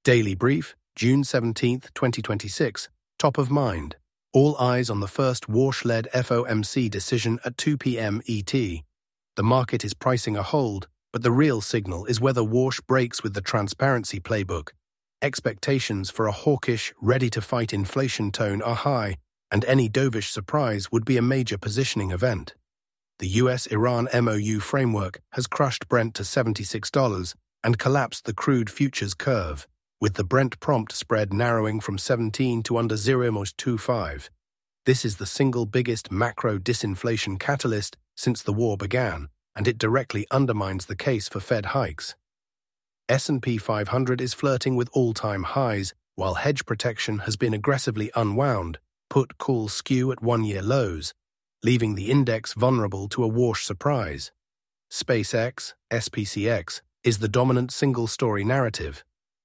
Daily Brief, June 17, 2026. Top of mind. All eyes on the first Warsh-led FOMC decision at 2 p.m. ET. The market is pricing a hold, but the real signal is whether Warsh breaks with the transparency playbook. Expectations for a hawkish, ready-to-fight inflation tone are high, and any dovish surprise would be a major positioning event. The US-Iran MOU framework has crushed Brent to $76 and collapsed the crude futures curve, with the Brent prompt spread narrowing from 17 to under 0.25. This is the single biggest macro disinflation catalyst since the war began, and it directly undermines the case for Fed hikes. S&P 500 is flirting with all-time highs, while hedge protection has been aggressively unwound, put-call skew at one-year lows, leaving the index vulnerable to a Warsh surprise. SpaceX, SPCX, is the dominant single-story narrative.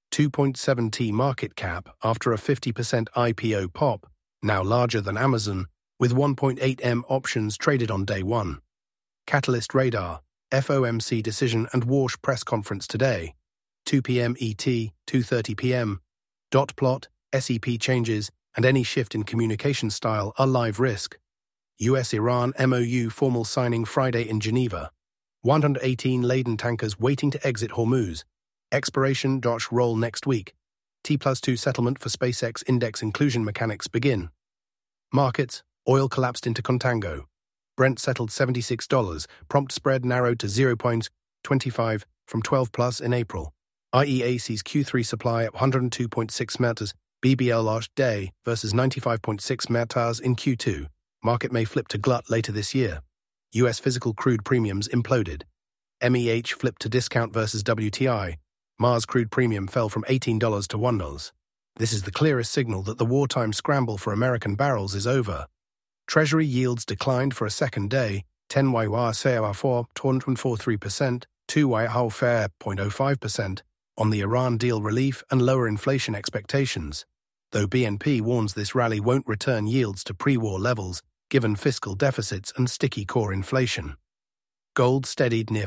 2.7T market cap after a 50% IPO pop, now larger than Amazon, with 1.8M options traded on day one. Catalyst radar, FOMC decision and Warsh press conference today. 2 p.m. ET, 2:30 p.m. Dot plot, SEP changes, and any shift in communication style are live risk. US-Iran MOU formal signing Friday in Geneva. 118 laden tankers waiting to exit Hormuz. Expiration roll next week. T+2 settlement for SpaceX index inclusion mechanics begin. Markets, oil collapsed into contango. Brent settled $76, prompt spread narrowed to 0.25 from 12 plus in April. IEA sees Q3 supply at 102.6 meters, BBL last day versus 95.6 meters in Q2. Market may flip to glut later this year. US physical crude premiums imploded. MEH flipped to discount versus WTI. Mars crude premium fell from $18 to $1. This is the clearest signal that the wartime scramble for American barrels is over. Treasury yields declined for a second day, 10-YY COR 2.43%, 2-YY fair 0.05%, on the Iran deal relief and lower inflation expectations, though BNP warns this rally won't return yields to pre-war levels given fiscal deficits and sticky core inflation. Gold steadied near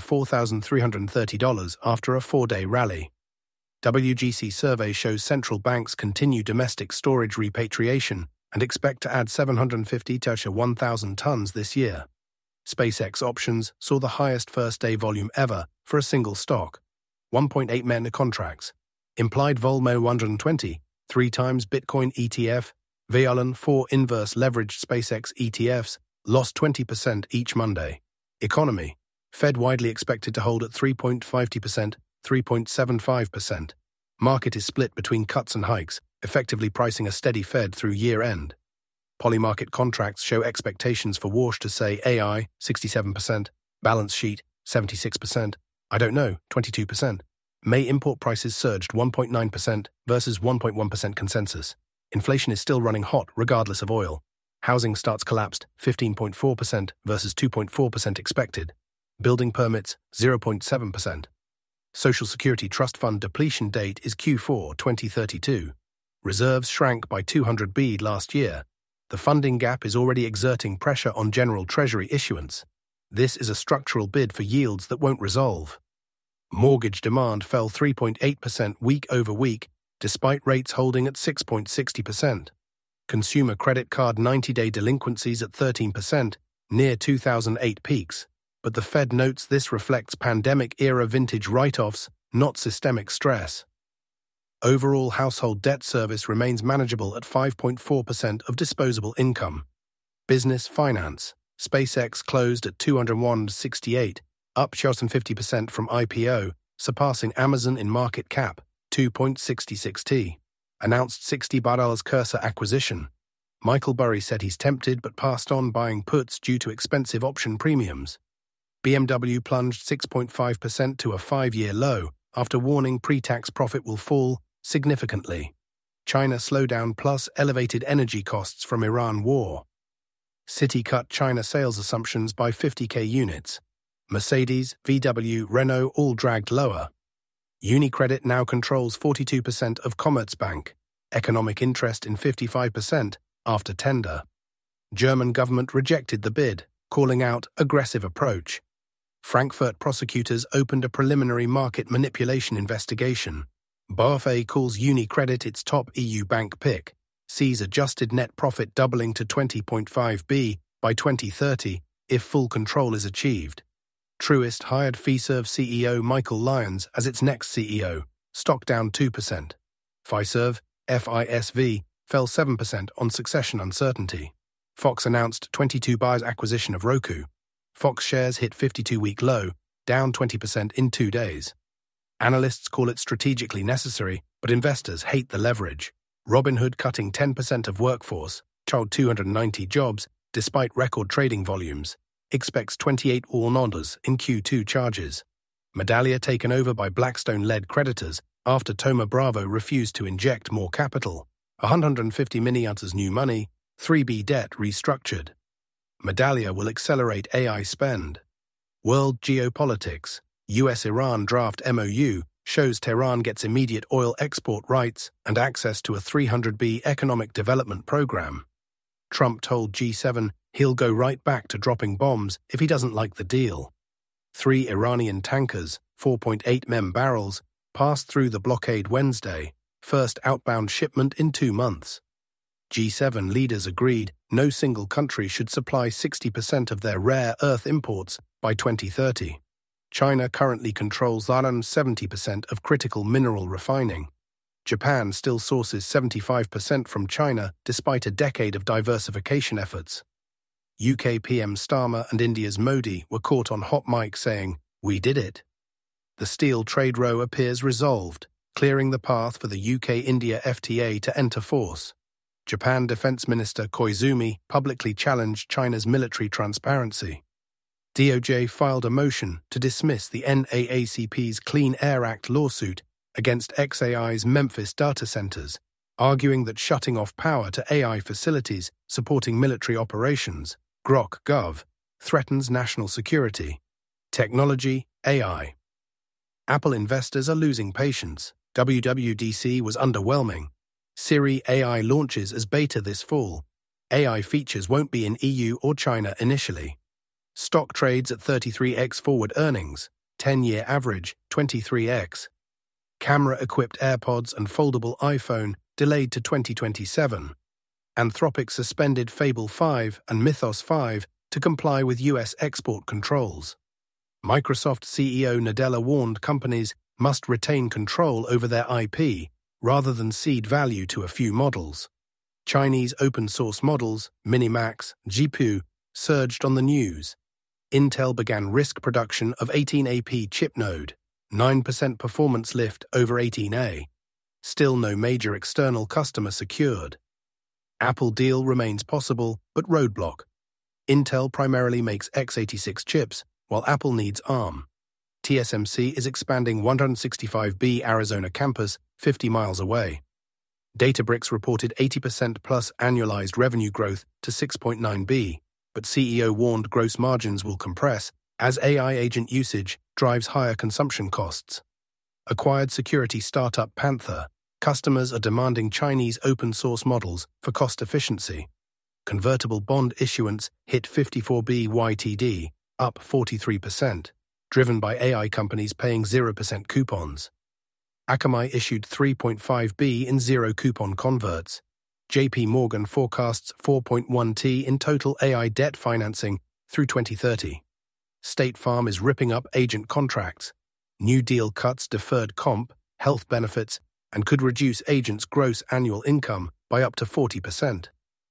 $4,330 after a four-day rally. WGC survey shows central banks continue domestic storage repatriation and expect to add 750 to 1,000 tons this year. SpaceX options saw the highest first-day volume ever for a single stock. 1.8 MENA contracts. Implied vol 120, 3 times Bitcoin ETF. Violin 4 inverse leveraged SpaceX ETFs lost 20% each Monday. Economy. Fed widely expected to hold at 3.50%, 3.75%. Market is split between cuts and hikes, effectively pricing a steady Fed through year-end. Polymarket contracts show expectations for Warsh to say AI, 67%, balance sheet, 76%, I don't know, 22%. May import prices surged 1.9% versus 1.1% consensus. Inflation is still running hot regardless of oil. Housing starts collapsed 15.4% versus 2.4% expected. Building permits 0.7%. Social Security Trust Fund depletion date is Q4 2032. Reserves shrank by 200 billion last year. The funding gap is already exerting pressure on general Treasury issuance. This is a structural bid for yields that won't resolve. Mortgage demand fell 3.8% week over week, despite rates holding at 6.60%. Consumer credit card 90-day delinquencies at 13%, near 2008 peaks, but the Fed notes this reflects pandemic-era vintage write-offs, not systemic stress. Overall household debt service remains manageable at 5.4% of disposable income. Business finance. SpaceX closed at $201.68, up 50% from IPO, surpassing Amazon in market cap, 2.66T. Announced $60 Cursor acquisition. Michael Burry said he's tempted but passed on buying puts due to expensive option premiums. BMW plunged 6.5% to a 5-year low after warning pre-tax profit will fall significantly. China slowdown plus elevated energy costs from Iran war. Citi cut China sales assumptions by 50k units. Mercedes, VW, Renault all dragged lower. UniCredit now controls 42% of Commerzbank. Economic interest in 55% after tender. German government rejected the bid, calling out aggressive approach. Frankfurt prosecutors opened a preliminary market manipulation investigation. BofA calls UniCredit its top EU bank pick, sees adjusted net profit doubling to 20.5 by 2030 if full control is achieved. Truist hired Fiserv CEO Michael Lyons as its next CEO, stock down 2%. Fiserv, FISV, fell 7% on succession uncertainty. Fox announced 22 buys acquisition of Roku. Fox shares hit 52-week low, down 20% in 2 days. Analysts call it strategically necessary, but investors hate the leverage. Robinhood cutting 10% of workforce, culled 290 jobs, despite record trading volumes, expects 28 all-nonders in Q2 charges. Medallia taken over by Blackstone-led creditors after Thoma Bravo refused to inject more capital. 150 million new money, 3B debt restructured. Medallia will accelerate AI spend. World geopolitics. US-Iran draft MOU shows Tehran gets immediate oil export rights and access to a $300 billion economic development program. Trump told G7 he'll go right back to dropping bombs if he doesn't like the deal. 3 Iranian tankers, 4.8 million barrels, passed through the blockade Wednesday, first outbound shipment in 2 months. G7 leaders agreed no single country should supply 60% of their rare earth imports by 2030. China currently controls around 70% of critical mineral refining. Japan still sources 75% from China despite a decade of diversification efforts. UK PM Starmer and India's Modi were caught on hot mic saying, "We did it." The steel trade row appears resolved, clearing the path for the UK-India FTA to enter force. Japan Defense Minister Koizumi publicly challenged China's military transparency. DOJ filed a motion to dismiss the NAACP's Clean Air Act lawsuit against xAI's Memphis data centers, arguing that shutting off power to AI facilities supporting military operations, Grok Gov, threatens national security. Technology, AI. Apple investors are losing patience. WWDC was underwhelming. Siri AI launches as beta this fall. AI features won't be in EU or China initially. Stock trades at 33x forward earnings, 10-year average 23x. Camera-equipped AirPods and foldable iPhone delayed to 2027. Anthropic suspended Fable 5 and Mythos 5 to comply with US export controls. Microsoft CEO Nadella warned companies must retain control over their IP rather than cede value to a few models. Chinese open-source models, Minimax, GPU, surged on the news. Intel began risk production of 18AP chip node, 9% performance lift over 18A. Still no major external customer secured. Apple deal remains possible, but roadblock. Intel primarily makes x86 chips, while Apple needs ARM. TSMC is expanding 165B Arizona campus 50 miles away. Databricks reported 80% plus annualized revenue growth to 6.9B, but CEO warned gross margins will compress as AI agent usage drives higher consumption costs. Acquired security startup Panther, customers are demanding Chinese open-source models for cost efficiency. Convertible bond issuance hit 54B YTD, up 43%, driven by AI companies paying 0% coupons. Akamai issued 3.5B in zero-coupon converts. JP Morgan forecasts 4.1T in total AI debt financing through 2030. State Farm is ripping up agent contracts. New deal cuts deferred comp, health benefits, and could reduce agents' gross annual income by up to 40%.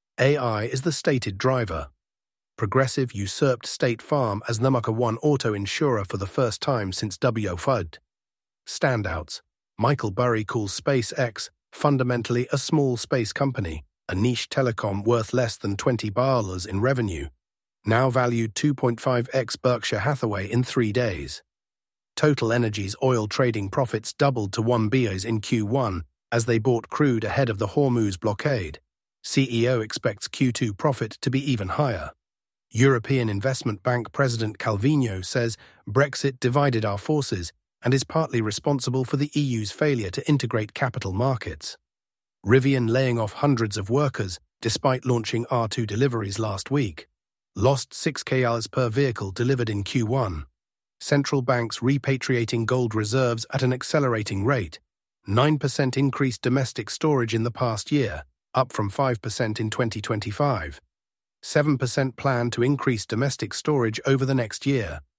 AI is the stated driver. Progressive usurped State Farm as number one auto insurer for the first time since WFUD. Standouts. Michael Burry calls SpaceX fundamentally a small space company, a niche telecom worth less than $20 in revenue, now valued 2.5x Berkshire Hathaway in 3 days. Total Energy's oil trading profits doubled to $1 billion in Q1 as they bought crude ahead of the Hormuz blockade. CEO expects Q2 profit to be even higher. European Investment Bank President Calvino says Brexit divided our forces and is partly responsible for the EU's failure to integrate capital markets. Rivian laying off hundreds of workers despite launching R2 deliveries last week. Lost 6K hours per vehicle delivered in Q1. Central banks repatriating gold reserves at an accelerating rate. 9% increased domestic storage in the past year, up from 5% in 2025. 7% plan to increase domestic storage over the next year.